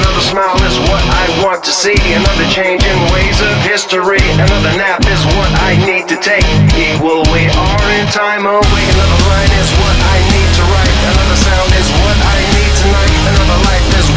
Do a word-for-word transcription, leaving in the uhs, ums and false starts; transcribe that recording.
Another smile is what I want to see. Another change in ways of history. Another nap is what I need to take. Equal, we are in time away. Another line is what I need to write. Another sound is what I need tonight. Another life is